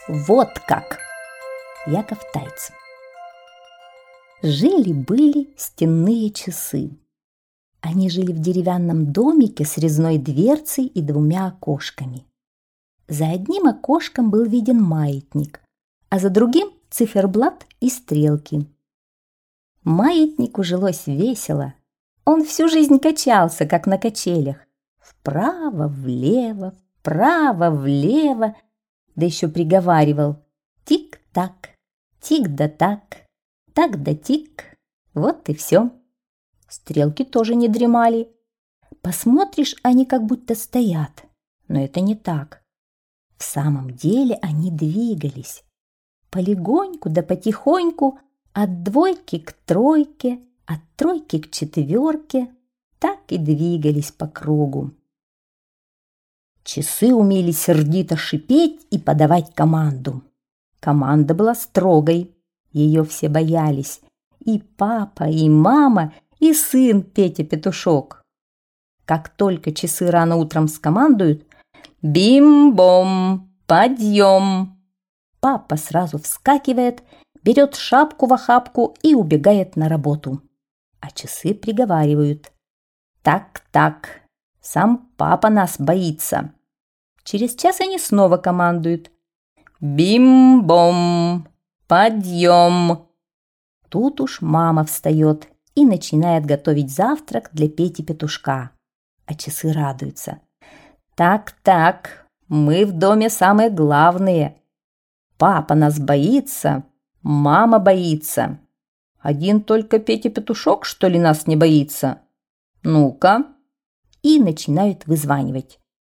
Вот как! Яков Тайц. Жили-были стенные часы. Они жили в деревянном домике с резной дверцей и 2 окошками. За одним окошком был виден маятник, а за другим циферблат и стрелки. Маятнику жилось весело. Он всю жизнь качался, как на качелях. Вправо-влево, вправо-влево, да еще приговаривал: тик-так, тик да так, так да тик. Вот и все. Стрелки тоже не дремали. Посмотришь, они как будто стоят, но это не так. В самом деле они двигались. Полегоньку да потихоньку, от 2 к 3, от 3 к 4, так и двигались по кругу. Часы умели сердито шипеть и подавать команду. Команда была строгой, ее все боялись. И папа, и мама, и сын Петя-петушок. Как только часы рано утром скомандуют: «Бим-бом, подъем!», папа сразу вскакивает, берет шапку в охапку и убегает на работу. А часы приговаривают: «Так-так, сам папа нас боится». Через час они снова командуют: «Бим-бом, подъем!». Тут уж мама встает и начинает готовить завтрак для Пети-петушка. А часы радуются: «Так-так, мы в доме самые главные. Папа нас боится, мама боится. Один только Петя-петушок, что ли, нас не боится? Ну-ка!» И начинают вызванивать: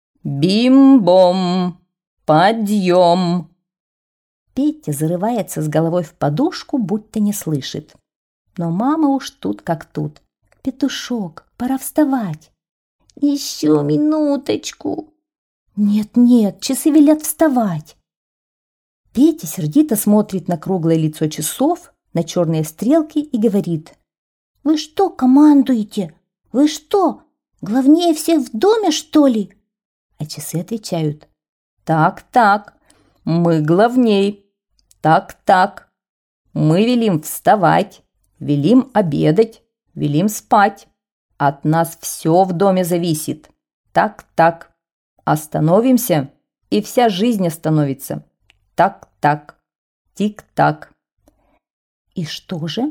«Бим-бом, подъем!». Петя зарывается с головой в подушку, будто не слышит. Но мама уж тут как тут: «Петушок, пора вставать». «Еще минуточку». «Нет-нет, часы велят вставать». Петя сердито смотрит на круглое лицо часов, на черные стрелки и говорит: «Вы что командуете? Вы что, главнее всех в доме, что ли?» А часы отвечают: «Так-так, мы главней. Так-так, мы велим вставать, велим обедать, велим спать. От нас все в доме зависит. Так-так, остановимся, и вся жизнь остановится. Так-так, тик-так». И что же?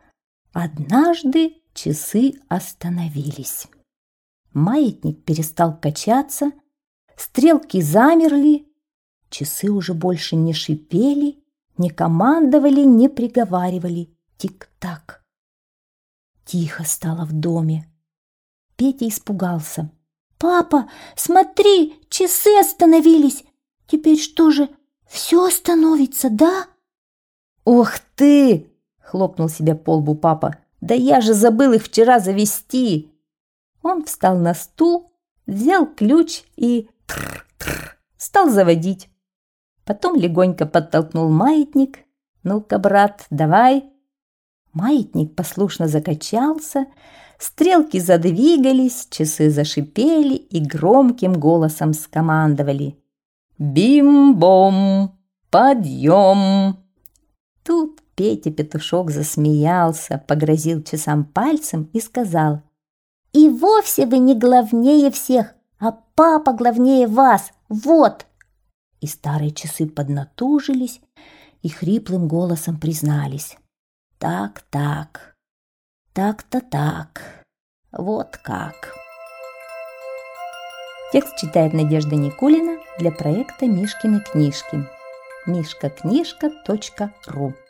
Однажды часы остановились. Маятник перестал качаться, стрелки замерли, часы уже больше не шипели, не командовали, не приговаривали: «Тик-так». Тихо стало в доме. Петя испугался: «Папа, смотри, часы остановились! Теперь что же, все остановится, да?» «Ух ты!» — хлопнул себя по лбу папа. «Да я же забыл их вчера завести!» Он встал на стул, взял ключ и стал заводить. Потом легонько подтолкнул маятник. «Ну-ка, брат, давай!» Маятник послушно закачался, стрелки задвигались, часы зашипели и громким голосом скомандовали: «Бим-бом, подъем!». Тут Петя-петушок засмеялся, погрозил часам пальцем и сказал: «И вовсе вы не главнее всех, а папа главнее вас, вот!» И старые часы поднатужились и хриплым голосом признались: «Так-так, так-то так, вот как». Текст читает Надежда Никулина для проекта «Мишкины книжки». mishkaknижка.ру